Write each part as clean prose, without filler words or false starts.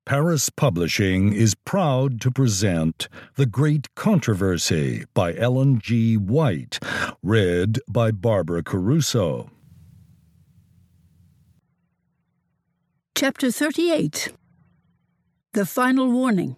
Paris Publishing is proud to present The Great Controversy by Ellen G. White, read by Barbara Caruso. Chapter 38. The Final Warning.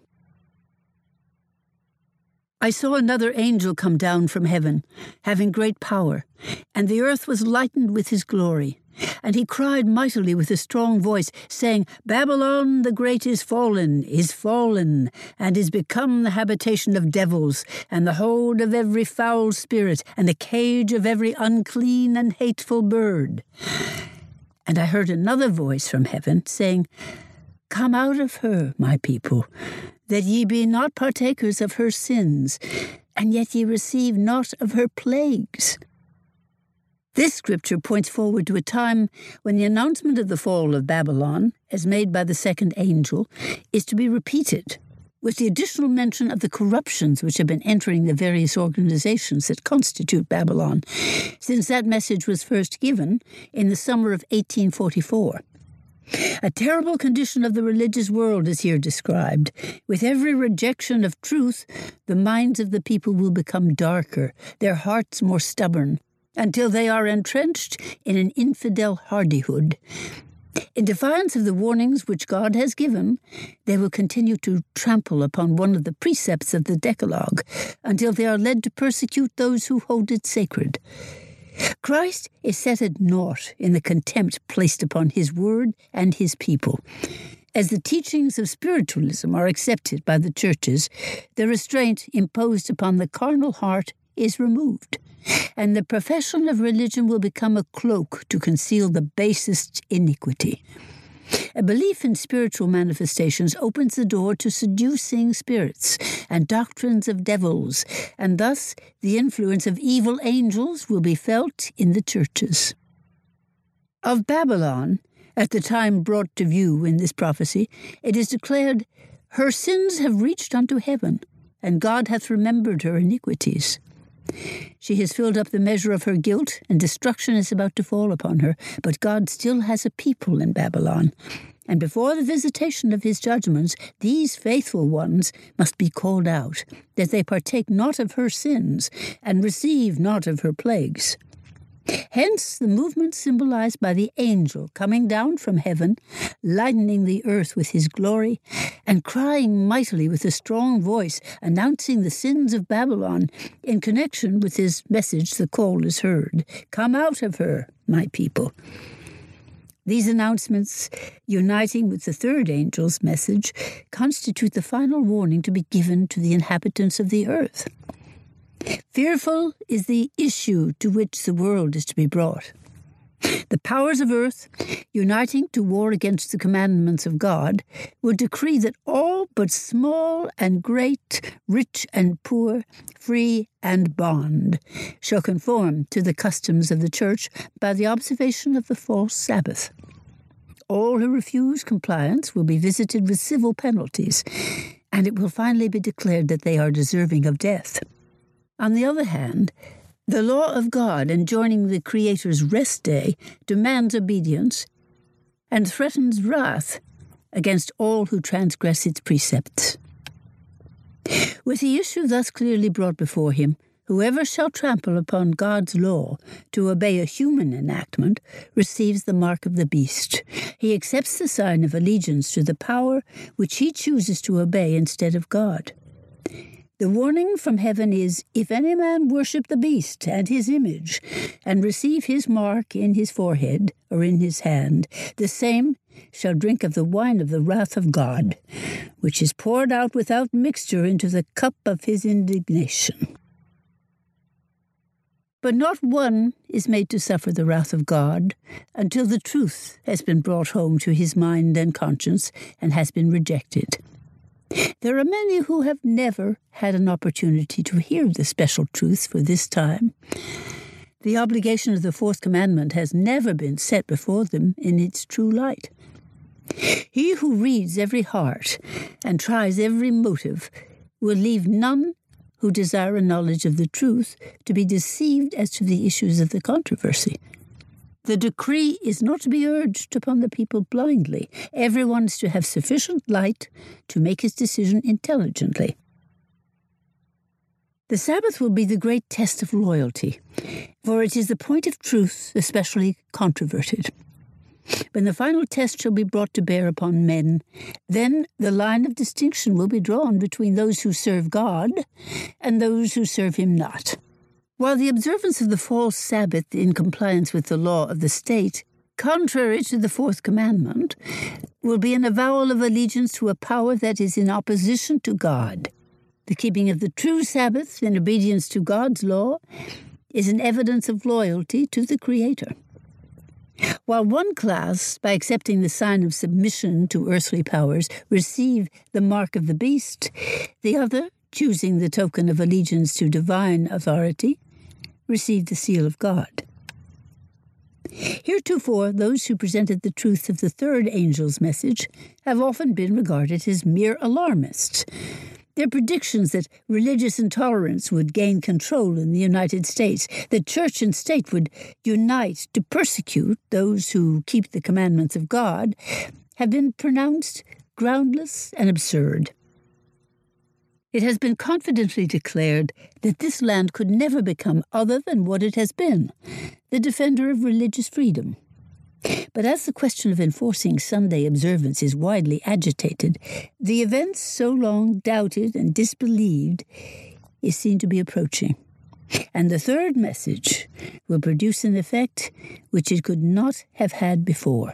I saw another angel come down from heaven, having great power, and the earth was lightened with his glory. And he cried mightily with a strong voice, saying, Babylon the great is fallen, and is become the habitation of devils, and the hold of every foul spirit, and the cage of every unclean and hateful bird. And I heard another voice from heaven, saying, Come out of her, my people, that ye be not partakers of her sins, and yet ye receive not of her plagues. This scripture points forward to a time when the announcement of the fall of Babylon, as made by the second angel, is to be repeated, with the additional mention of the corruptions which have been entering the various organizations that constitute Babylon, since that message was first given in the summer of 1844. A terrible condition of the religious world is here described. With every rejection of truth, the minds of the people will become darker, their hearts more stubborn, until they are entrenched in an infidel hardihood. In defiance of the warnings which God has given, they will continue to trample upon one of the precepts of the Decalogue until they are led to persecute those who hold it sacred. Christ is set at naught in the contempt placed upon his word and his people. As the teachings of spiritualism are accepted by the churches, the restraint imposed upon the carnal heart is removed, and the profession of religion will become a cloak to conceal the basest iniquity. A belief in spiritual manifestations opens the door to seducing spirits and doctrines of devils, and thus the influence of evil angels will be felt in the churches. Of Babylon, at the time brought to view in this prophecy, it is declared, Her sins have reached unto heaven, and God hath remembered her iniquities. She has filled up the measure of her guilt, and destruction is about to fall upon her. But God still has a people in Babylon, and before the visitation of his judgments, these faithful ones must be called out, that they partake not of her sins, and receive not of her plagues. Hence the movement symbolized by the angel coming down from heaven, lightening the earth with his glory, and crying mightily with a strong voice, announcing the sins of Babylon. In connection with his message, the call is heard, Come out of her, my people. These announcements, uniting with the third angel's message, constitute the final warning to be given to the inhabitants of the earth. Fearful is the issue to which the world is to be brought. The powers of earth, uniting to war against the commandments of God, will decree that all but small and great, rich and poor, free and bond, shall conform to the customs of the church by the observation of the false Sabbath. All who refuse compliance will be visited with civil penalties, and it will finally be declared that they are deserving of death. On the other hand, the law of God enjoining the Creator's rest day demands obedience and threatens wrath against all who transgress its precepts. With the issue thus clearly brought before him, whoever shall trample upon God's law to obey a human enactment receives the mark of the beast. He accepts the sign of allegiance to the power which he chooses to obey instead of God. The warning from heaven is, If any man worship the beast and his image, and receive his mark in his forehead or in his hand, the same shall drink of the wine of the wrath of God, which is poured out without mixture into the cup of his indignation. But not one is made to suffer the wrath of God until the truth has been brought home to his mind and conscience and has been rejected. There are many who have never had an opportunity to hear the special truth for this time. The obligation of the fourth commandment has never been set before them in its true light. He who reads every heart and tries every motive will leave none who desire a knowledge of the truth to be deceived as to the issues of the controversy. The decree is not to be urged upon the people blindly. Everyone is to have sufficient light to make his decision intelligently. The Sabbath will be the great test of loyalty, for it is the point of truth especially controverted. When the final test shall be brought to bear upon men, then the line of distinction will be drawn between those who serve God and those who serve him not. While the observance of the false Sabbath in compliance with the law of the state, contrary to the fourth commandment, will be an avowal of allegiance to a power that is in opposition to God. The keeping of the true Sabbath in obedience to God's law is an evidence of loyalty to the Creator. While one class, by accepting the sign of submission to earthly powers, receive the mark of the beast, the other, choosing the token of allegiance to divine authority, receive the seal of God. Heretofore, those who presented the truth of the third angel's message have often been regarded as mere alarmists. Their predictions that religious intolerance would gain control in the United States, that church and state would unite to persecute those who keep the commandments of God, have been pronounced groundless and absurd. It has been confidently declared that this land could never become other than what it has been, the defender of religious freedom. But as the question of enforcing Sunday observance is widely agitated, the events so long doubted and disbelieved is seen to be approaching. And the third message will produce an effect which it could not have had before.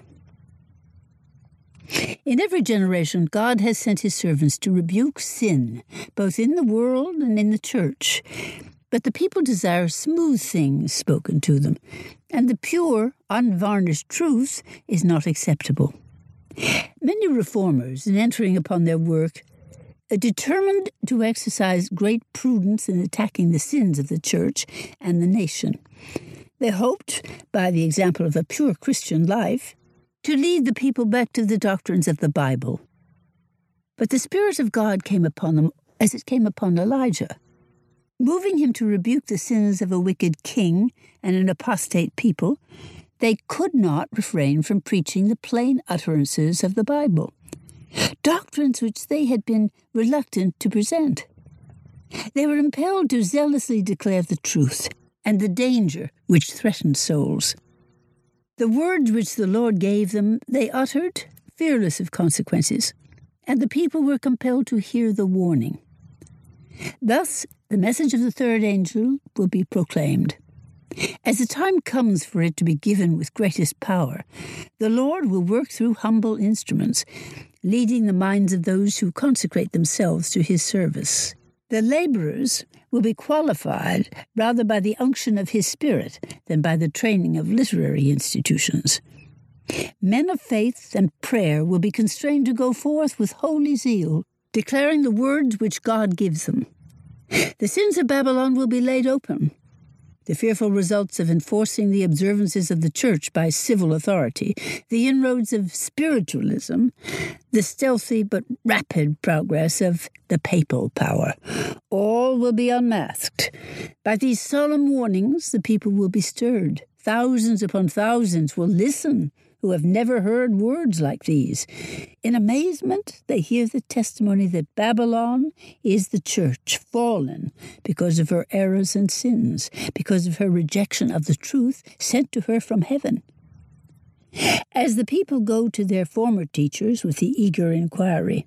In every generation, God has sent his servants to rebuke sin, both in the world and in the church. But the people desire smooth things spoken to them, and the pure, unvarnished truth is not acceptable. Many reformers, in entering upon their work, are determined to exercise great prudence in attacking the sins of the church and the nation. They hoped, by the example of a pure Christian life, to lead the people back to the doctrines of the Bible. But the Spirit of God came upon them as it came upon Elijah, moving him to rebuke the sins of a wicked king and an apostate people. They could not refrain from preaching the plain utterances of the Bible, doctrines which they had been reluctant to present. They were impelled to zealously declare the truth and the danger which threatened souls. The words which the Lord gave them they uttered, fearless of consequences, and the people were compelled to hear the warning. Thus, the message of the third angel will be proclaimed. As the time comes for it to be given with greatest power, the Lord will work through humble instruments, leading the minds of those who consecrate themselves to his service. The laborers will be qualified rather by the unction of his Spirit than by the training of literary institutions. Men of faith and prayer will be constrained to go forth with holy zeal, declaring the words which God gives them. The sins of Babylon will be laid open. The fearful results of enforcing the observances of the Church by civil authority, the inroads of spiritualism, the stealthy but rapid progress of the papal power, all will be unmasked. By these solemn warnings, the people will be stirred. Thousands upon thousands will listen who have never heard words like these. In amazement, they hear the testimony that Babylon is the church, fallen because of her errors and sins, because of her rejection of the truth sent to her from heaven. As the people go to their former teachers with the eager inquiry,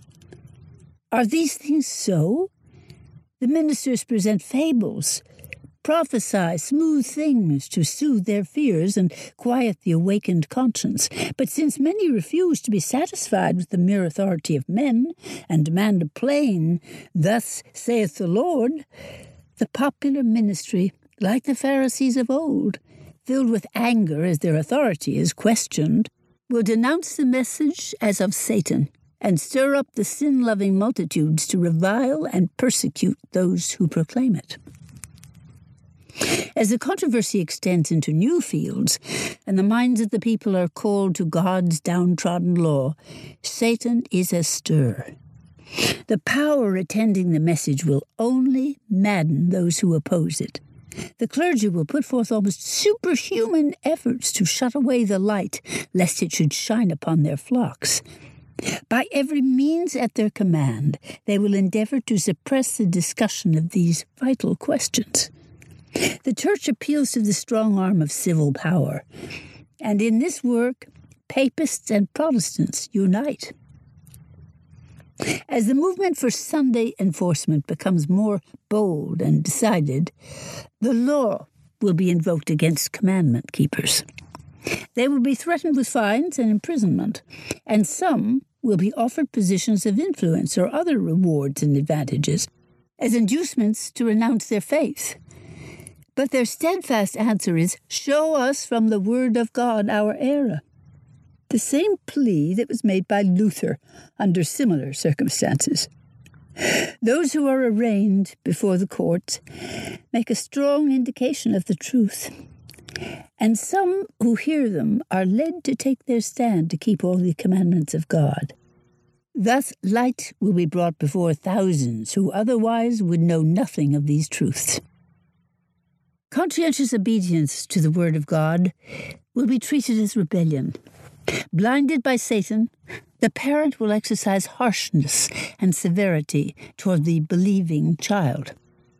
"Are these things so?" the ministers present fables, prophesy smooth things to soothe their fears and quiet the awakened conscience. But since many refuse to be satisfied with the mere authority of men and demand a plain, "Thus saith the Lord," the popular ministry, like the Pharisees of old, filled with anger as their authority is questioned, will denounce the message as of Satan and stir up the sin-loving multitudes to revile and persecute those who proclaim it. As the controversy extends into new fields, and the minds of the people are called to God's downtrodden law, Satan is astir. The power attending the message will only madden those who oppose it. The clergy will put forth almost superhuman efforts to shut away the light, lest it should shine upon their flocks. By every means at their command, they will endeavor to suppress the discussion of these vital questions. The Church appeals to the strong arm of civil power, and in this work, Papists and Protestants unite. As the movement for Sunday enforcement becomes more bold and decided, the law will be invoked against commandment keepers. They will be threatened with fines and imprisonment, and some will be offered positions of influence or other rewards and advantages as inducements to renounce their faith. But their steadfast answer is, "Show us from the Word of God our error." The same plea that was made by Luther under similar circumstances. Those who are arraigned before the courts make a strong indication of the truth, and some who hear them are led to take their stand to keep all the commandments of God. Thus light will be brought before thousands who otherwise would know nothing of these truths. Conscientious obedience to the Word of God will be treated as rebellion. Blinded by Satan, the parent will exercise harshness and severity toward the believing child.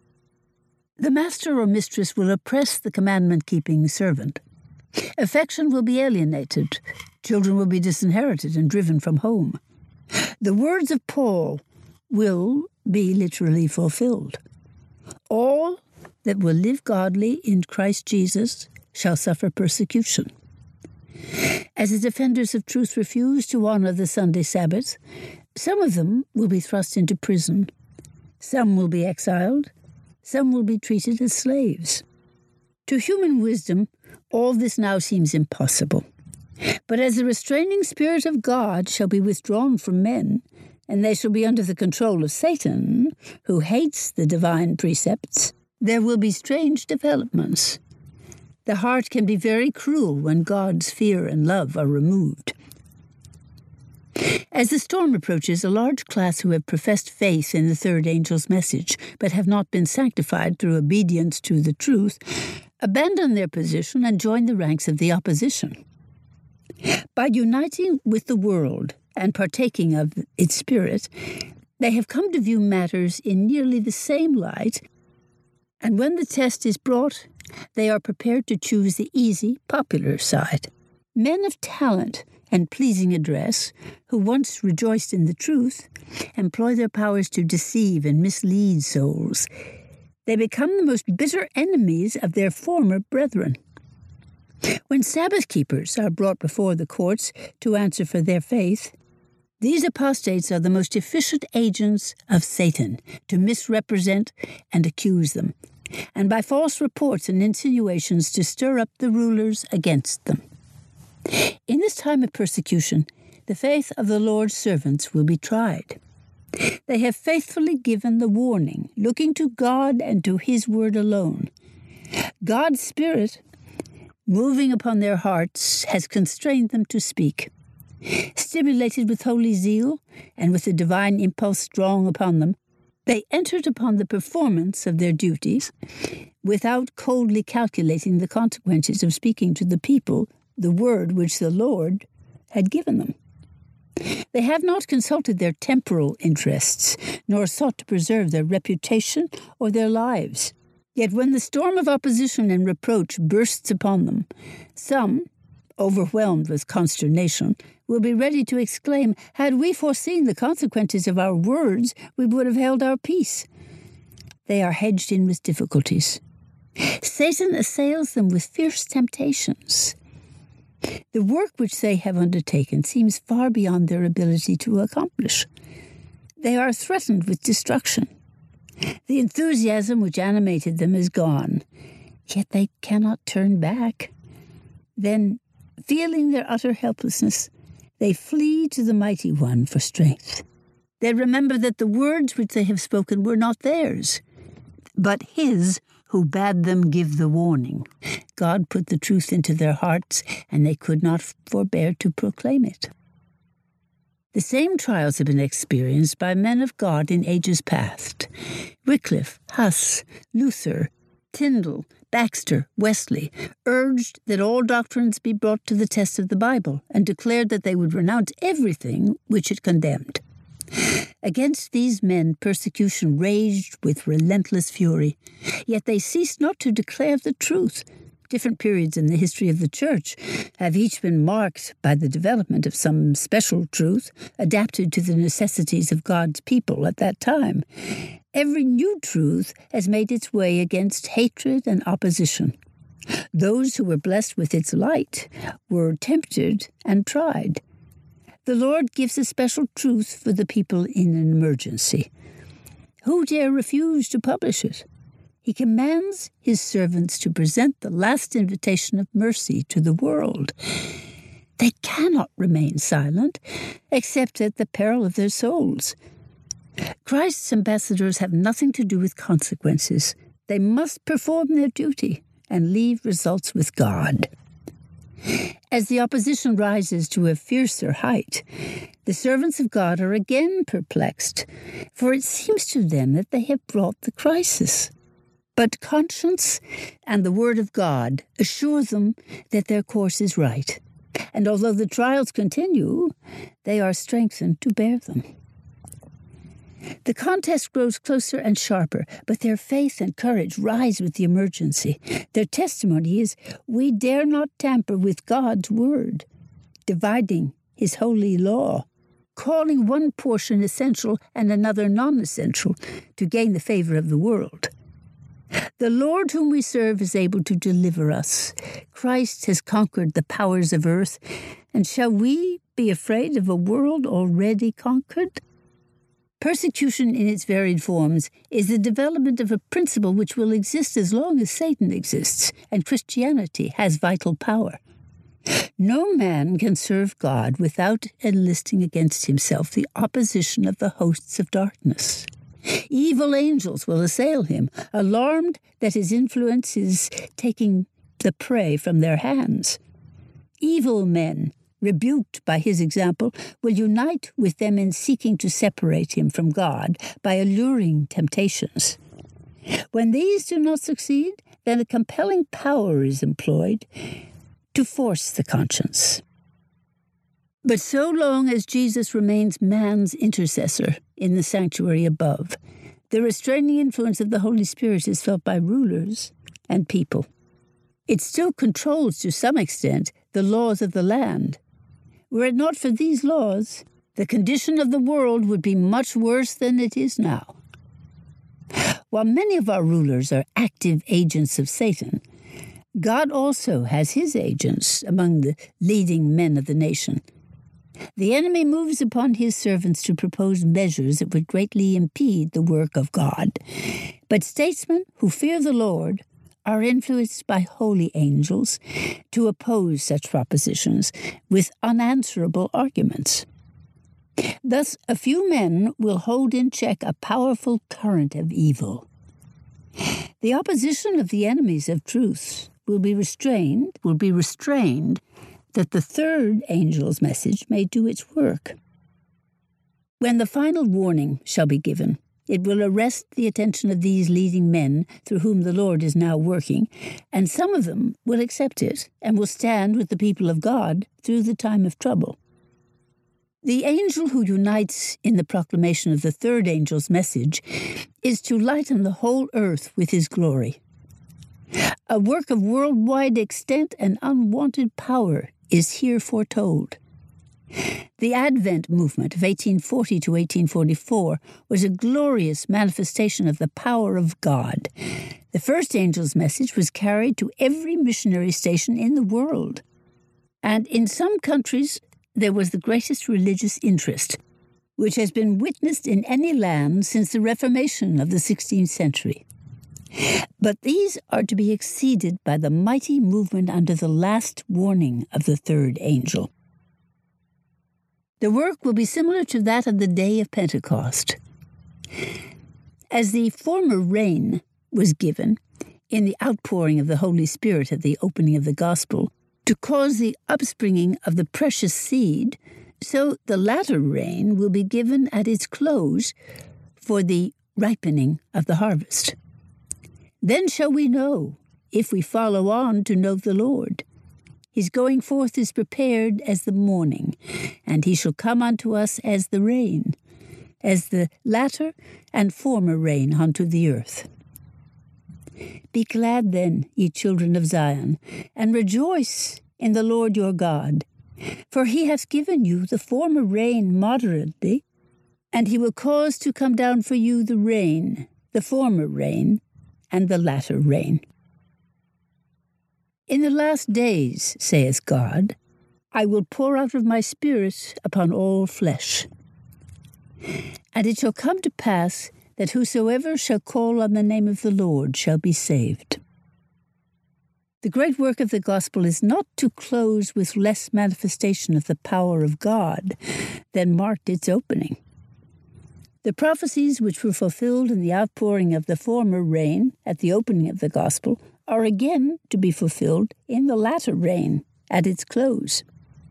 The master or mistress will oppress the commandment-keeping servant. Affection will be alienated. Children will be disinherited and driven from home. The words of Paul will be literally fulfilled. All that will live godly in Christ Jesus shall suffer persecution. As the defenders of truth refuse to honor the Sunday Sabbath, some of them will be thrust into prison. Some will be exiled. Some will be treated as slaves. To human wisdom, all this now seems impossible. But as the restraining Spirit of God shall be withdrawn from men, and they shall be under the control of Satan, who hates the divine precepts, there will be strange developments. The heart can be very cruel when God's fear and love are removed. As the storm approaches, a large class who have professed faith in the third angel's message, but have not been sanctified through obedience to the truth, abandon their position and join the ranks of the opposition. By uniting with the world and partaking of its spirit, they have come to view matters in nearly the same light, and when the test is brought, they are prepared to choose the easy, popular side. Men of talent and pleasing address, who once rejoiced in the truth, employ their powers to deceive and mislead souls. They become the most bitter enemies of their former brethren. When Sabbath keepers are brought before the courts to answer for their faith, these apostates are the most efficient agents of Satan to misrepresent and accuse them, and by false reports and insinuations to stir up the rulers against them. In this time of persecution, the faith of the Lord's servants will be tried. They have faithfully given the warning, looking to God and to His word alone. God's Spirit, moving upon their hearts, has constrained them to speak. Stimulated with holy zeal and with the divine impulse strong upon them, they entered upon the performance of their duties without coldly calculating the consequences of speaking to the people the word which the Lord had given them. They have not consulted their temporal interests, nor sought to preserve their reputation or their lives. Yet when the storm of opposition and reproach bursts upon them, some, overwhelmed with consternation, will be ready to exclaim, "Had we foreseen the consequences of our words, we would have held our peace." They are hedged in with difficulties. Satan assails them with fierce temptations. The work which they have undertaken seems far beyond their ability to accomplish. They are threatened with destruction. The enthusiasm which animated them is gone, yet they cannot turn back. Then, feeling their utter helplessness, they flee to the Mighty One for strength. They remember that the words which they have spoken were not theirs, but His who bade them give the warning. God put the truth into their hearts, and they could not forbear to proclaim it. The same trials have been experienced by men of God in ages past. Wycliffe, Huss, Luther, Tyndale, Baxter, Wesley urged that all doctrines be brought to the test of the Bible and declared that they would renounce everything which it condemned. Against these men persecution raged with relentless fury, yet they ceased not to declare the truth. Different periods in the history of the Church have each been marked by the development of some special truth adapted to the necessities of God's people at that time. Every new truth has made its way against hatred and opposition. Those who were blessed with its light were tempted and tried. The Lord gives a special truth for the people in an emergency. Who dare refuse to publish it? He commands his servants to present the last invitation of mercy to the world. They cannot remain silent, except at the peril of their souls. Christ's ambassadors have nothing to do with consequences. They must perform their duty and leave results with God. As the opposition rises to a fiercer height, the servants of God are again perplexed, for it seems to them that they have brought the crisis. But conscience and the Word of God assure them that their course is right, and although the trials continue, they are strengthened to bear them. The contest grows closer and sharper, but their faith and courage rise with the emergency. Their testimony is, we dare not tamper with God's word, dividing his holy law, calling one portion essential and another non-essential to gain the favor of the world. The Lord whom we serve is able to deliver us. Christ has conquered the powers of earth, and shall we be afraid of a world already conquered? Persecution in its varied forms is the development of a principle which will exist as long as Satan exists and Christianity has vital power. No man can serve God without enlisting against himself the opposition of the hosts of darkness. Evil angels will assail him, alarmed that his influence is taking the prey from their hands. Evil men, rebuked by his example, will unite with them in seeking to separate him from God by alluring temptations. When these do not succeed, then a compelling power is employed to force the conscience. But so long as Jesus remains man's intercessor in the sanctuary above, the restraining influence of the Holy Spirit is felt by rulers and people. It still controls, to some extent, the laws of the land. Were it not for these laws, the condition of the world would be much worse than it is now. While many of our rulers are active agents of Satan, God also has his agents among the leading men of the nation. The enemy moves upon his servants to propose measures that would greatly impede the work of God. But statesmen who fear the Lord are influenced by holy angels to oppose such propositions with unanswerable arguments. Thus, a few men will hold in check a powerful current of evil. The opposition of the enemies of truth will be restrained that the third angel's message may do its work. When the final warning shall be given, it will arrest the attention of these leading men through whom the Lord is now working, and some of them will accept it and will stand with the people of God through the time of trouble. The angel who unites in the proclamation of the third angel's message is to lighten the whole earth with his glory. A work of worldwide extent and unwanted power is here foretold. The Advent movement of 1840 to 1844 was a glorious manifestation of the power of God. The first angel's message was carried to every missionary station in the world. And in some countries, there was the greatest religious interest, which has been witnessed in any land since the Reformation of the 16th century. But these are to be exceeded by the mighty movement under the last warning of the third angel. The work will be similar to that of the day of Pentecost. As the former rain was given in the outpouring of the Holy Spirit at the opening of the gospel to cause the upspringing of the precious seed, so the latter rain will be given at its close for the ripening of the harvest. Then shall we know, if we follow on to know the Lord. His going forth is prepared as the morning, and he shall come unto us as the rain, as the latter and former rain unto the earth. Be glad then, ye children of Zion, and rejoice in the Lord your God, for he hath given you the former rain moderately, and he will cause to come down for you the rain, the former rain, and the latter rain. In the last days, saith God, I will pour out of my Spirit upon all flesh. And it shall come to pass that whosoever shall call on the name of the Lord shall be saved. The great work of the gospel is not to close with less manifestation of the power of God than marked its opening. The prophecies which were fulfilled in the outpouring of the former rain at the opening of the gospel are again to be fulfilled in the latter rain at its close.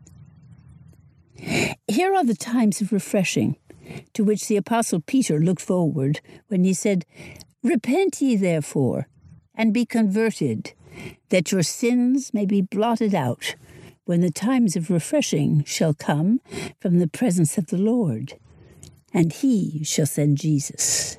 Here are the times of refreshing to which the Apostle Peter looked forward when he said, Repent ye therefore, and be converted, that your sins may be blotted out, when the times of refreshing shall come from the presence of the Lord, and he shall send Jesus.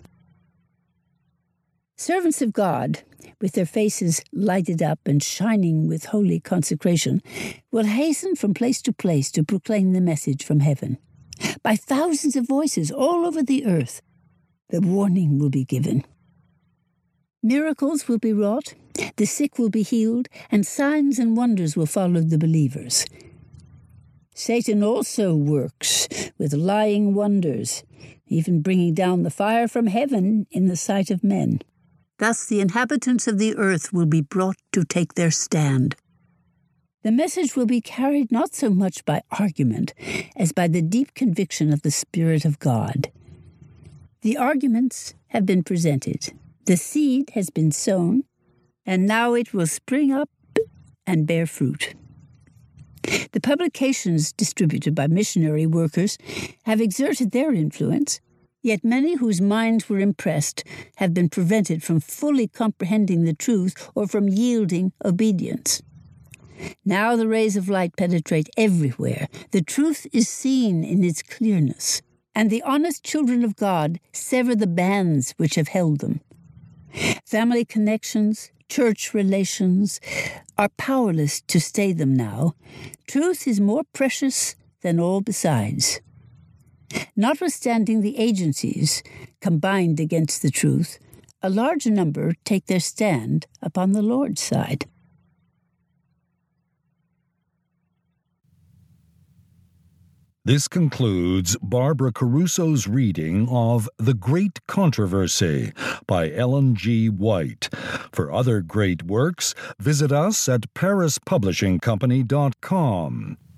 Servants of God, with their faces lighted up and shining with holy consecration, will hasten from place to place to proclaim the message from heaven. By thousands of voices all over the earth, the warning will be given. Miracles will be wrought, the sick will be healed, and signs and wonders will follow the believers. Satan also works with lying wonders, even bringing down the fire from heaven in the sight of men. Thus the inhabitants of the earth will be brought to take their stand. The message will be carried not so much by argument as by the deep conviction of the Spirit of God. The arguments have been presented, the seed has been sown, and now it will spring up and bear fruit. The publications distributed by missionary workers have exerted their influence, yet many whose minds were impressed have been prevented from fully comprehending the truth or from yielding obedience. Now the rays of light penetrate everywhere. The truth is seen in its clearness, and the honest children of God sever the bands which have held them. Family connections, church relations are powerless to stay them now. Truth is more precious than all besides. Notwithstanding the agencies combined against the truth, a large number take their stand upon the Lord's side. This concludes Barbara Caruso's reading of The Great Controversy by Ellen G. White. For other great works, visit us at parispublishingcompany.com.